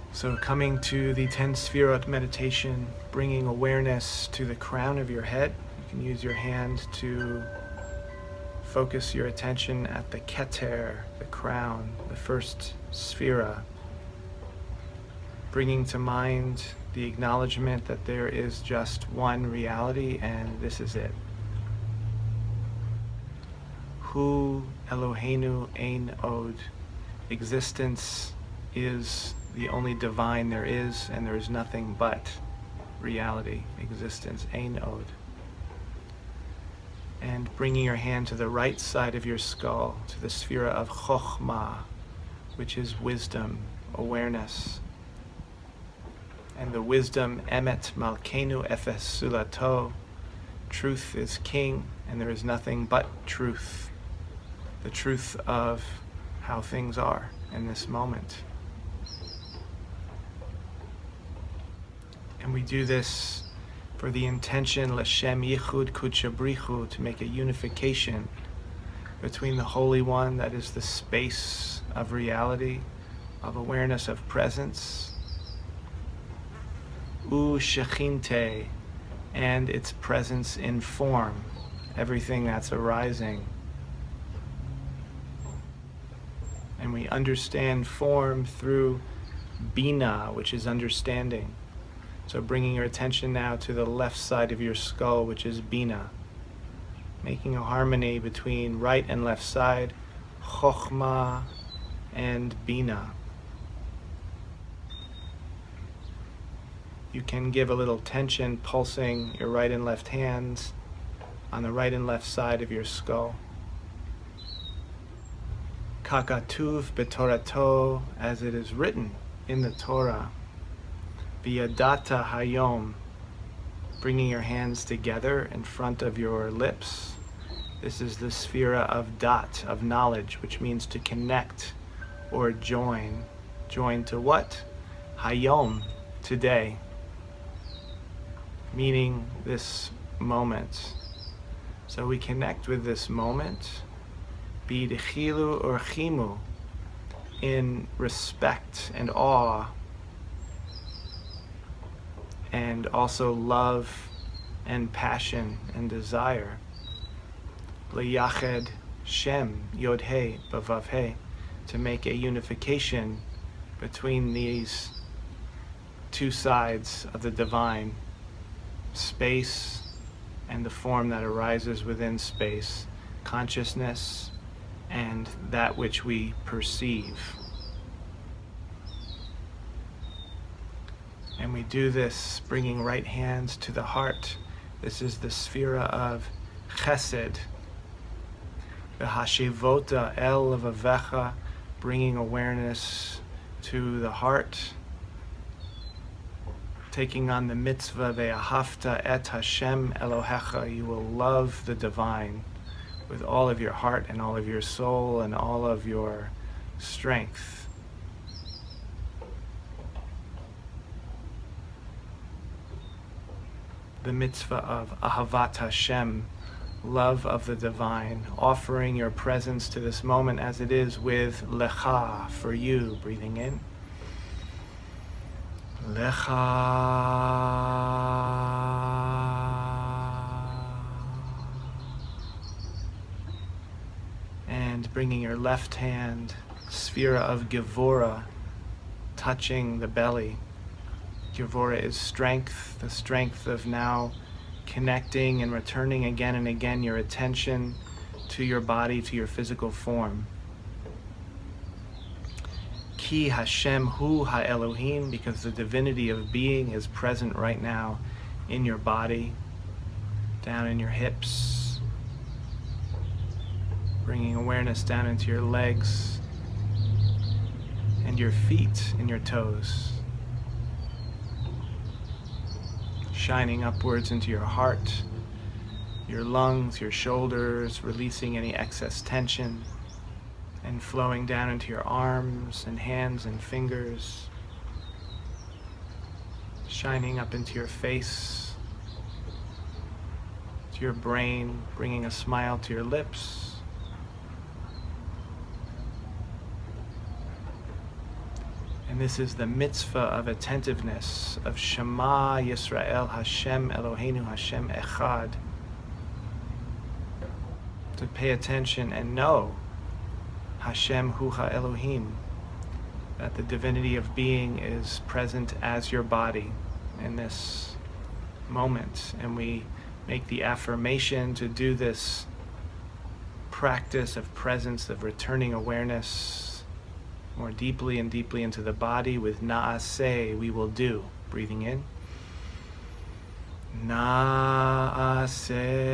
So coming to the 10 Sfirot meditation, bringing awareness to the crown of your head. You can use your hand to focus your attention at the Keter, the crown, the first Sphira, bringing to mind the acknowledgement that there is just one reality and this is it. Hu Eloheinu Ein Od. Existence is the only divine there is, and there is nothing but reality, existence, Ein Od. And bringing your hand to the right side of your skull, to the Sphira of Chokhmah, which is wisdom, awareness. And the wisdom, Emet Malkeinu Efes Sulato, truth is king, and there is nothing but truth, the truth of how things are in this moment. And we do this for the intention, L'Shem Yichud Kutchabrichu, to make a unification between the Holy One, that is the space of reality, of awareness, of presence, U Shechinte, and its presence in form, everything that's arising. And we understand form through Bina, which is understanding. So bringing your attention now to the left side of your skull, which is Bina. Making a harmony between right and left side, Chokhmah and Bina. You can give a little tension, pulsing your right and left hands on the right and left side of your skull. Kakatuv betorato, as it is written in the Torah. V'yadata hayom, bringing your hands together in front of your lips. This is the Sphira of Dat, of knowledge, which means to connect or join. Join to what? Hayom, today. Meaning this moment. So we connect with this moment, b'dechilu or chimu, in respect and awe, and also love and passion and desire. L'yached Shem Yod He Bavav He, to make a unification between these two sides of the divine, space and the form that arises within space, consciousness and that which we perceive. And we do this bringing right hands to the heart. This is the Sphira of Chesed, V'hashivota el levavecha, bringing awareness to the heart, taking on the mitzvah ve'ahavta et Hashem Elohecha. You will love the divine with all of your heart and all of your soul and all of your strength. The mitzvah of Ahavat Hashem, love of the divine, offering your presence to this moment as it is with Lecha, for you, breathing in. Lecha. And bringing your left hand, Sphira of Gevura, touching the belly. Gevura is strength, the strength of now connecting and returning again and again your attention to your body, to your physical form. Ki Hashem Hu Ha-Elohim, because the divinity of being is present right now in your body, down in your hips, bringing awareness down into your legs and your feet and your toes. Shining upwards into your heart, your lungs, your shoulders, releasing any excess tension, and flowing down into your arms and hands and fingers, shining up into your face, to your brain, bringing a smile to your lips, And this is the mitzvah of attentiveness, of Shema Yisrael, Hashem Eloheinu, Hashem Echad. To pay attention and know Hashem Hu HaElohim, that the divinity of being is present as your body in this moment. And we make the affirmation to do this practice of presence, of returning awareness more deeply and deeply into the body with Na'aseh, we will do. Breathing in. Na'aseh.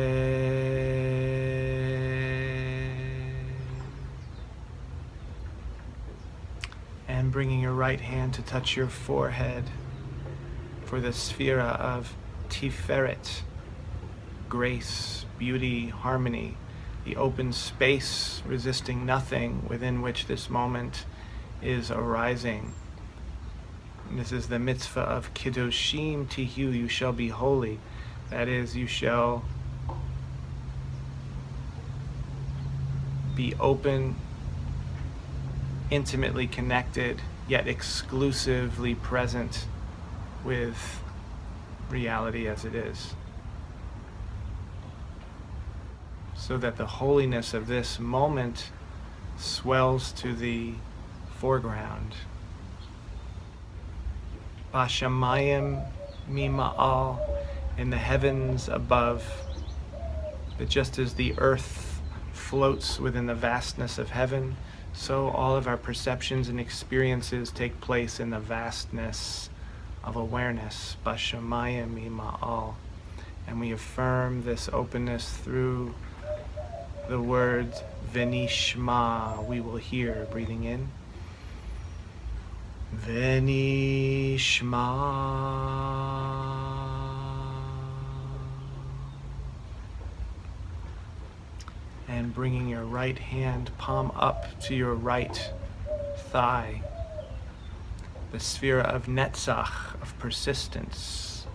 And bringing your right hand to touch your forehead for the sphera of Tiferet, grace, beauty, harmony, the open space resisting nothing within which this moment is arising. And this is the mitzvah of Kiddushim Tihu, you shall be holy. That is, you shall be open, intimately connected, yet exclusively present with reality as it is. So that the holiness of this moment swells to the foreground. Bashamayim mima'al, in the heavens above, that just as the earth floats within the vastness of heaven, so all of our perceptions and experiences take place in the vastness of awareness. Bashamayim mima'al. And we affirm this openness through the word Venishma, we will hear. Breathing in. Venishma. And bringing your right hand palm up to your right thigh, the sphere of Netzach, of persistence,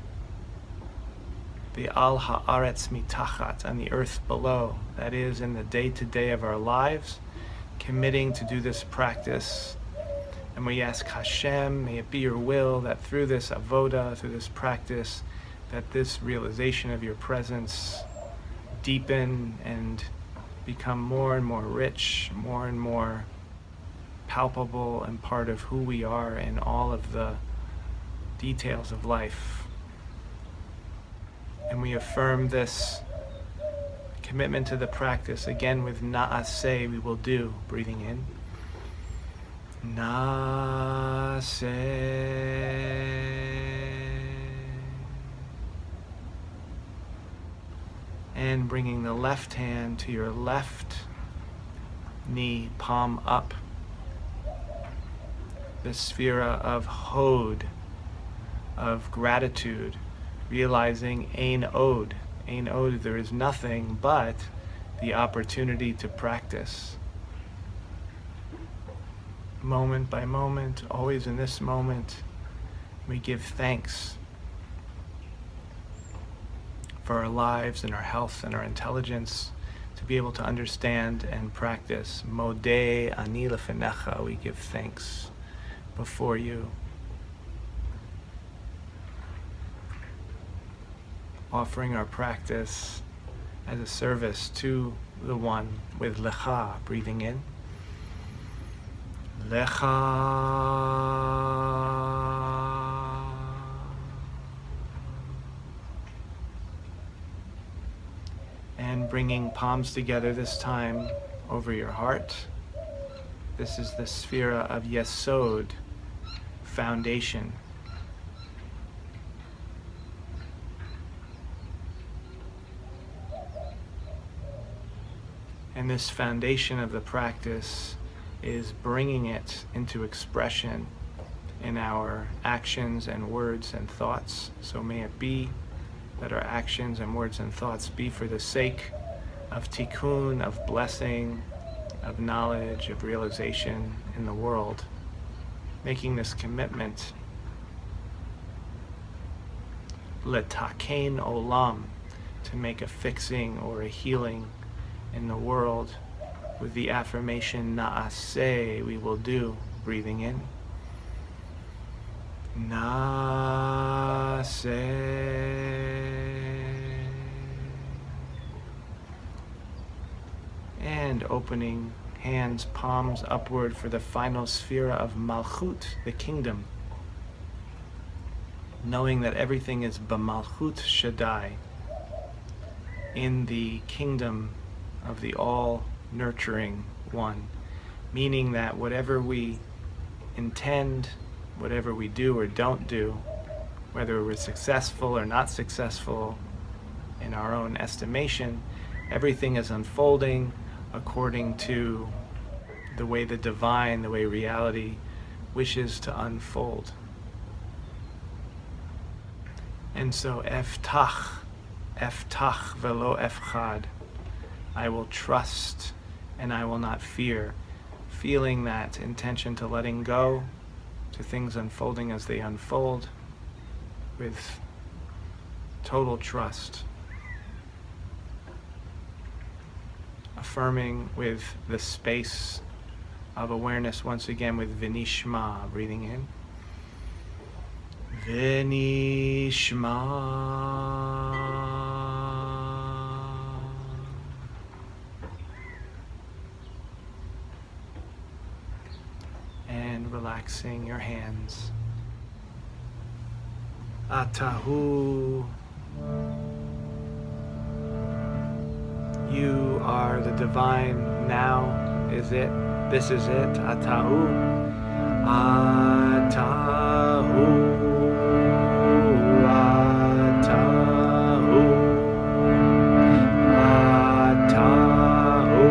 the Al Haaretz Mitachat, on the earth below, that is, in the day-to-day of our lives, committing to do this practice. And we ask Hashem, may it be your will that through this avoda, through this practice, that this realization of your presence deepen and become more and more rich, more and more palpable and part of who we are in all of the details of life. And we affirm this commitment to the practice again with Na'aseh, we will do. Breathing in. Na'aseh. And bringing the left hand to your left knee, palm up. The sphera of Hod, of gratitude, realizing Ein Od. Ein Od, there is nothing but the opportunity to practice. Moment by moment, always in this moment, we give thanks for our lives and our health and our intelligence to be able to understand and practice. Modeh ani lefenecha, we give thanks before you. Offering our practice as a service to the One with Lecha, breathing in. Lecha. And bringing palms together this time over your heart. This is the sphera of Yesod, foundation. And this foundation of the practice is bringing it into expression in our actions and words and thoughts. So may it be that our actions and words and thoughts be for the sake of tikkun, of blessing, of knowledge, of realization in the world. Making this commitment, letakein olam, to make a fixing or a healing in the world with the affirmation Na'aseh, we will do. Breathing in. Nase. And opening hands, palms upward for the final sphera of Malchut, the kingdom. Knowing that everything is B'malchut Shaddai, in the kingdom of the all-nurturing one. Meaning that whatever we intend, whatever we do or don't do, whether we're successful or not successful in our own estimation, everything is unfolding according to the way the divine, the way reality wishes to unfold. And so, eftach velo efchad, I will trust and I will not fear, feeling that intention to letting go, to things unfolding as they unfold, with total trust. Affirming with the space of awareness once again with Vinishma, breathing in. Vinishma. And relaxing your hands. Atahu. You are the divine now. Is it? This is it. Atahu. Atahu. Atahu. Atahu.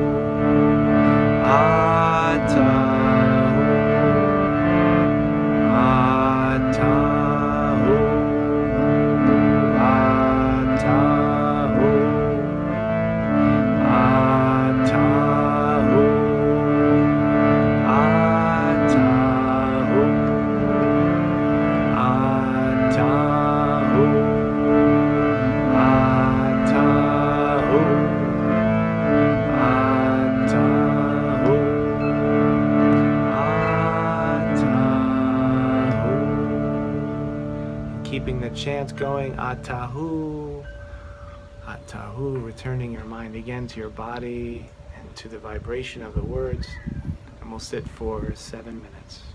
Atahu. Atahu. Atahu. Atahu. Atahu. Atahu. Atahu. Atahu. Atahu. Keeping the chant going, Atahu. Atahu, returning your mind again to your body and to the vibration of the words. And we'll sit for 7 minutes.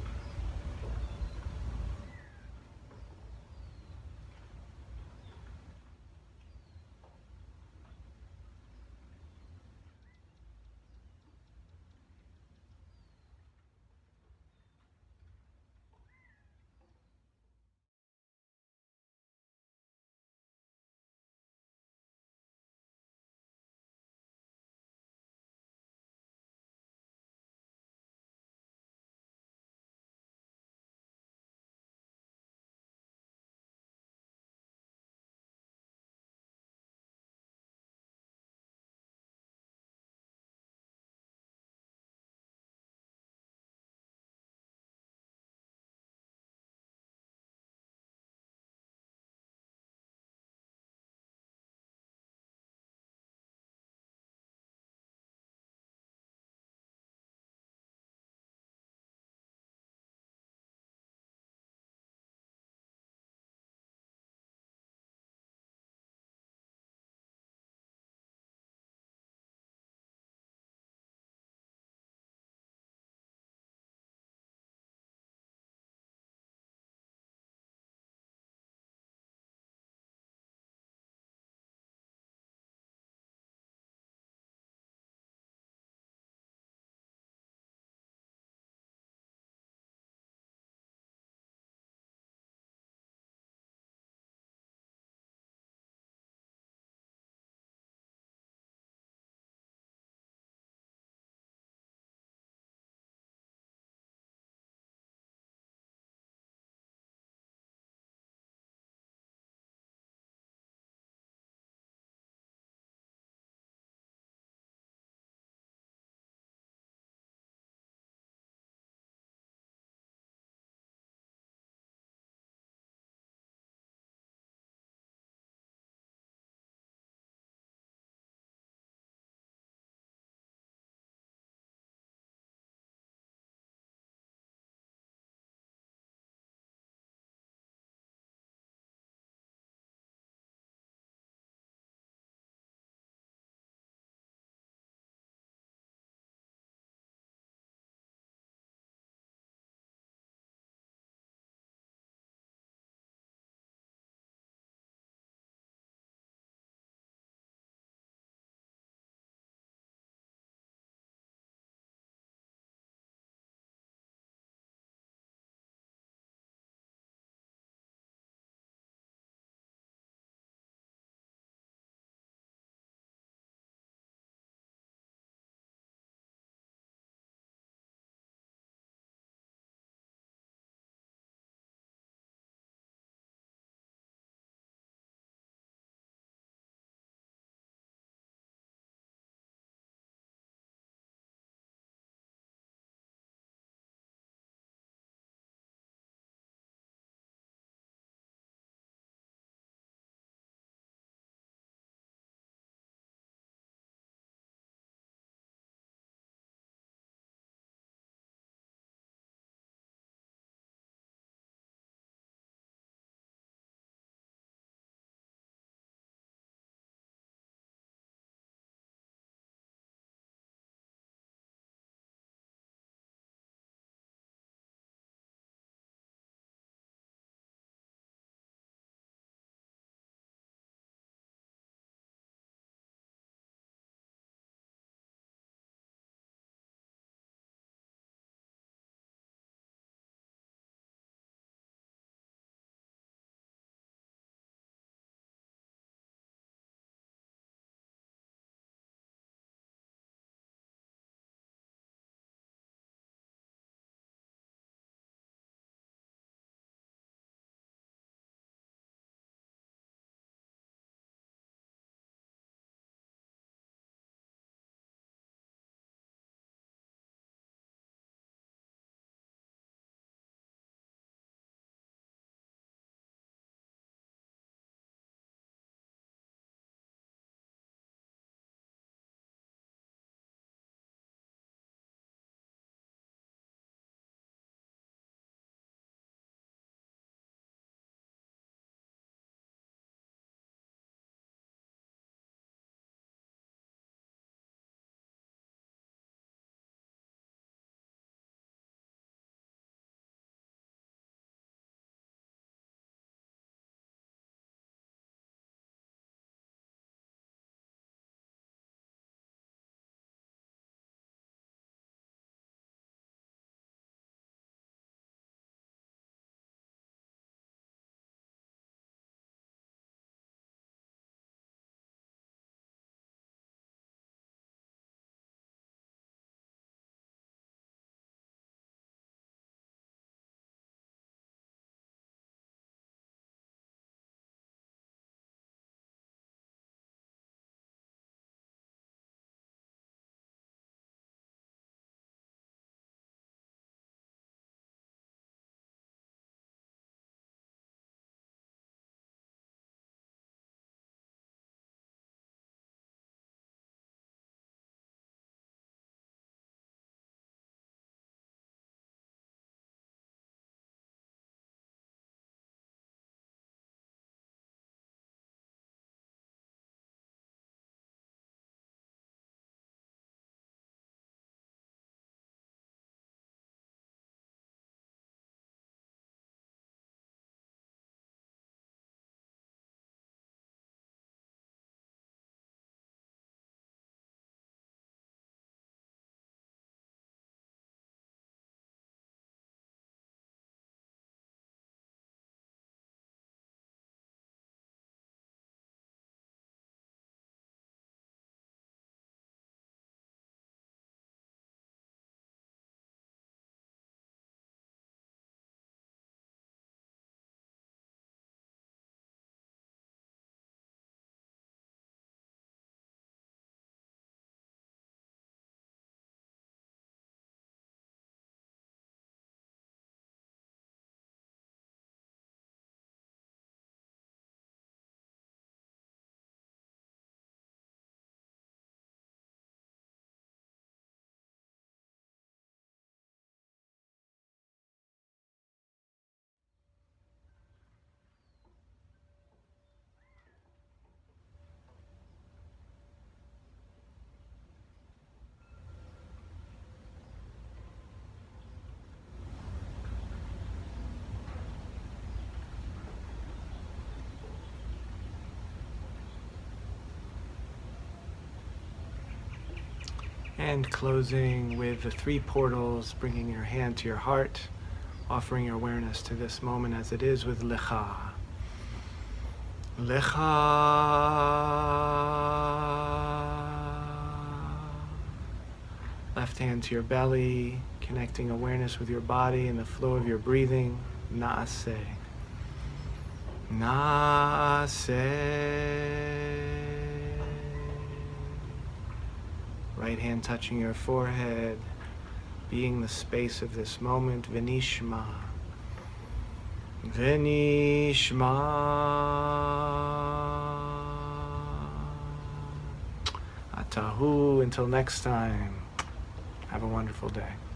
And closing with the three portals, bringing your hand to your heart, offering your awareness to this moment as it is with Lecha. Lecha. Left hand to your belly, connecting awareness with your body and the flow of your breathing. Naaseh. Naaseh. Right hand touching your forehead, being the space of this moment. Venishma. Venishma. Atahu. Until next time, have a wonderful day.